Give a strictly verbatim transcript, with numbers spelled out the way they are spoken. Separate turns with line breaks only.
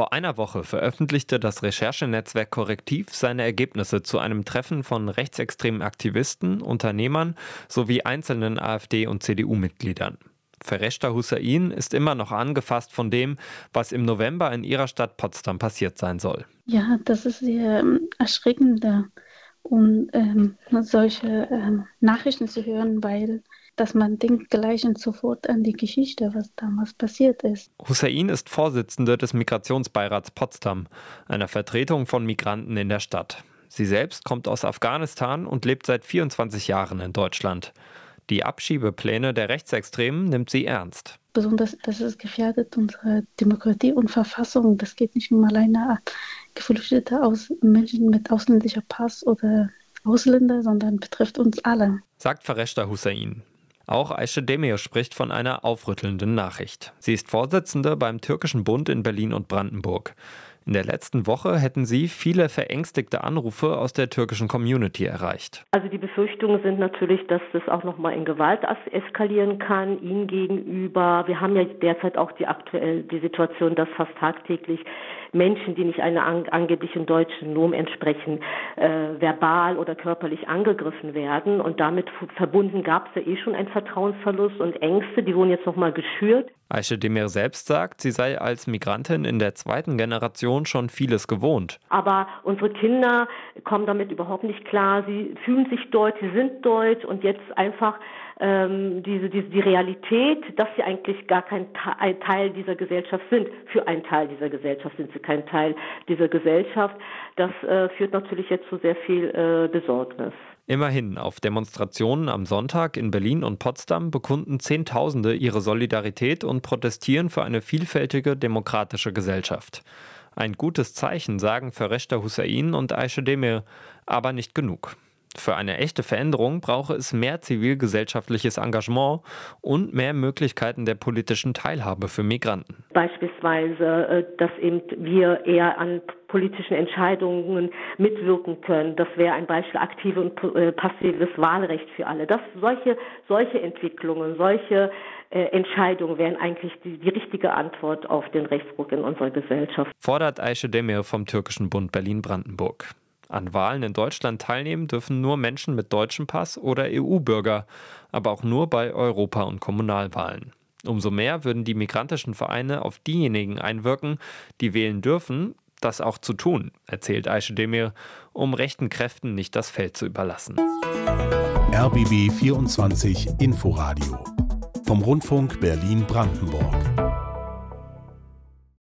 Vor einer Woche veröffentlichte das Recherchenetzwerk Correctiv seine Ergebnisse zu einem Treffen von rechtsextremen Aktivisten, Unternehmern sowie einzelnen AfD- und C D U-Mitgliedern. Fereshta Hussain ist immer noch angefasst von dem, was im November in ihrer Stadt Potsdam passiert sein soll.
Ja, das ist sehr ähm, erschreckend, um ähm, solche ähm, Nachrichten zu hören, weil dass man denkt gleich und sofort an die Geschichte, was damals passiert ist.
Hussain ist Vorsitzende des Migrationsbeirats Potsdam, einer Vertretung von Migranten in der Stadt. Sie selbst kommt aus Afghanistan und lebt seit vierundzwanzig Jahren in Deutschland. Die Abschiebepläne der Rechtsextremen nimmt sie ernst.
Besonders, das ist gefährdet unsere Demokratie und Verfassung. Das geht nicht nur alleine an Geflüchtete aus Menschen mit ausländischer Pass oder Ausländer, sondern betrifft uns alle.
Sagt Fereshta Hussain. Auch Ayşe Demir spricht von einer aufrüttelnden Nachricht. Sie ist Vorsitzende beim Türkischen Bund in Berlin und Brandenburg. In der letzten Woche hätten sie viele verängstigte Anrufe aus der türkischen Community erreicht.
Also die Befürchtungen sind natürlich, dass das auch nochmal in Gewalt eskalieren kann, ihnen gegenüber. Wir haben ja derzeit auch die aktuell die Situation, dass fast tagtäglich Menschen, die nicht einer an, angeblichen deutschen Norm entsprechen, äh, verbal oder körperlich angegriffen werden. Und damit f- verbunden gab es ja eh schon einen Vertrauensverlust und Ängste, die wurden jetzt nochmal geschürt.
Ayşe Demir selbst sagt, sie sei als Migrantin in der zweiten Generation schon vieles gewohnt.
Aber unsere Kinder kommen damit überhaupt nicht klar. Sie fühlen sich deutsch, sie sind deutsch und jetzt einfach ähm, diese, diese die Realität, dass sie eigentlich gar kein Te- Teil dieser Gesellschaft sind. Für einen Teil dieser Gesellschaft sind sie kein Teil dieser Gesellschaft. Das äh, führt natürlich jetzt zu sehr viel äh, Besorgnis.
Immerhin, auf Demonstrationen am Sonntag in Berlin und Potsdam bekunden Zehntausende ihre Solidarität und protestieren für eine vielfältige demokratische Gesellschaft. Ein gutes Zeichen, sagen Fereshta Hussain und Ayşe Demir, aber nicht genug. Für eine echte Veränderung brauche es mehr zivilgesellschaftliches Engagement und mehr Möglichkeiten der politischen Teilhabe für Migranten.
Beispielsweise, dass eben wir eher an politischen Entscheidungen mitwirken können. Das wäre ein Beispiel, aktive und passives Wahlrecht für alle. Das, solche, solche Entwicklungen, solche äh, Entscheidungen wären eigentlich die, die richtige Antwort auf den Rechtsruck in unserer Gesellschaft.
Fordert Ayşe Demir vom Türkischen Bund Berlin-Brandenburg. An Wahlen in Deutschland teilnehmen dürfen nur Menschen mit deutschem Pass oder E U-Bürger, aber auch nur bei Europa- und Kommunalwahlen. Umso mehr würden die migrantischen Vereine auf diejenigen einwirken, die wählen dürfen, das auch zu tun, erzählt Ayşe Demir, um rechten Kräften nicht das Feld zu überlassen.
R B B vierundzwanzig Inforadio vom Rundfunk Berlin-Brandenburg.